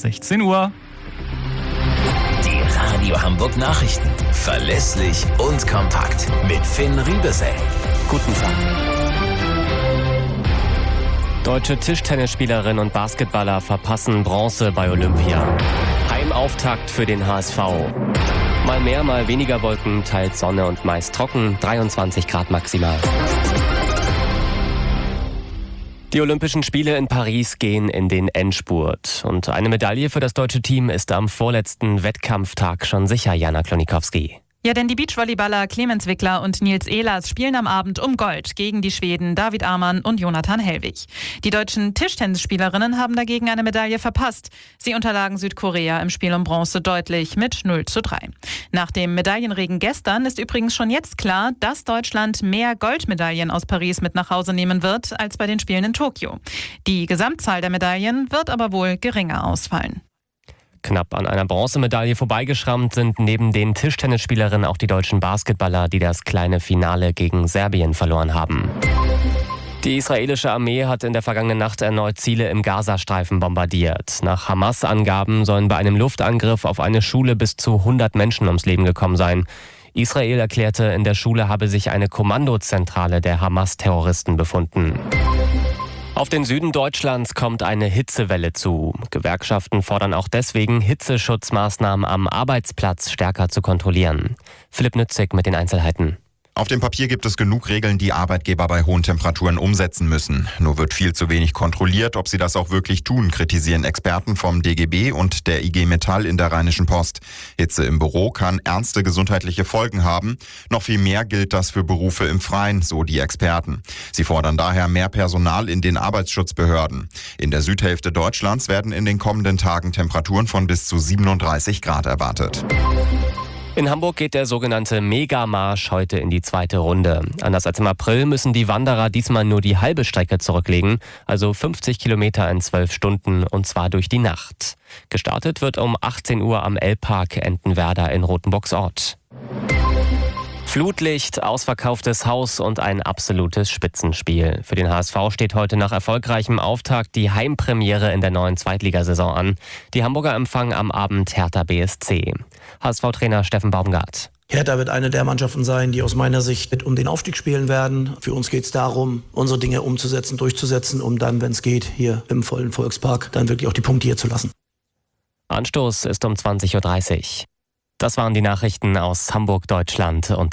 16 Uhr. Die Radio Hamburg Nachrichten. Verlässlich und kompakt. Mit Finn Riebesell. Guten Tag. Deutsche Tischtennisspielerinnen und Basketballer verpassen Bronze bei Olympia. Heimauftakt für den HSV. Mal mehr, mal weniger Wolken, teils Sonne und meist trocken, 23 Grad maximal. Die Olympischen Spiele in Paris gehen in den Endspurt. Und eine Medaille für das deutsche Team ist am vorletzten Wettkampftag schon sicher, Jana Klonikowski. Ja, denn die Beachvolleyballer Clemens Wickler und Nils Ehlers spielen am Abend um Gold gegen die Schweden David Amann und Jonathan Hellwig. Die deutschen Tischtennisspielerinnen haben dagegen eine Medaille verpasst. Sie unterlagen Südkorea im Spiel um Bronze deutlich mit 0:3. Nach dem Medaillenregen gestern ist übrigens schon jetzt klar, dass Deutschland mehr Goldmedaillen aus Paris mit nach Hause nehmen wird als bei den Spielen in Tokio. Die Gesamtzahl der Medaillen wird aber wohl geringer ausfallen. Knapp an einer Bronzemedaille vorbeigeschrammt sind neben den Tischtennisspielerinnen auch die deutschen Basketballer, die das kleine Finale gegen Serbien verloren haben. Die israelische Armee hat in der vergangenen Nacht erneut Ziele im Gazastreifen bombardiert. Nach Hamas-Angaben sollen bei einem Luftangriff auf eine Schule bis zu 100 Menschen ums Leben gekommen sein. Israel erklärte, in der Schule habe sich eine Kommandozentrale der Hamas-Terroristen befunden. Auf den Süden Deutschlands kommt eine Hitzewelle zu. Gewerkschaften fordern auch deswegen, Hitzeschutzmaßnahmen am Arbeitsplatz stärker zu kontrollieren. Philipp Nützig mit den Einzelheiten. Auf dem Papier gibt es genug Regeln, die Arbeitgeber bei hohen Temperaturen umsetzen müssen. Nur wird viel zu wenig kontrolliert, ob sie das auch wirklich tun, kritisieren Experten vom DGB und der IG Metall in der Rheinischen Post. Hitze im Büro kann ernste gesundheitliche Folgen haben. Noch viel mehr gilt das für Berufe im Freien, so die Experten. Sie fordern daher mehr Personal in den Arbeitsschutzbehörden. In der Südhälfte Deutschlands werden in den kommenden Tagen Temperaturen von bis zu 37 Grad erwartet. In Hamburg geht der sogenannte Megamarsch heute in die zweite Runde. Anders als im April müssen die Wanderer diesmal nur die halbe Strecke zurücklegen, also 50 Kilometer in 12 Stunden, und zwar durch die Nacht. Gestartet wird um 18 Uhr am L-Park Entenwerder in Rothenburgsort. Flutlicht, ausverkauftes Haus und ein absolutes Spitzenspiel. Für den HSV steht heute nach erfolgreichem Auftakt die Heimpremiere in der neuen Zweitligasaison an. Die Hamburger empfangen am Abend Hertha BSC. HSV-Trainer Steffen Baumgart. Hertha wird eine der Mannschaften sein, die aus meiner Sicht mit um den Aufstieg spielen werden. Für uns geht es darum, unsere Dinge umzusetzen, durchzusetzen, um dann, wenn es geht, hier im vollen Volkspark dann wirklich auch die Punkte hier zu lassen. Anstoß ist um 20:30 Uhr. Das waren die Nachrichten aus Hamburg, Deutschland und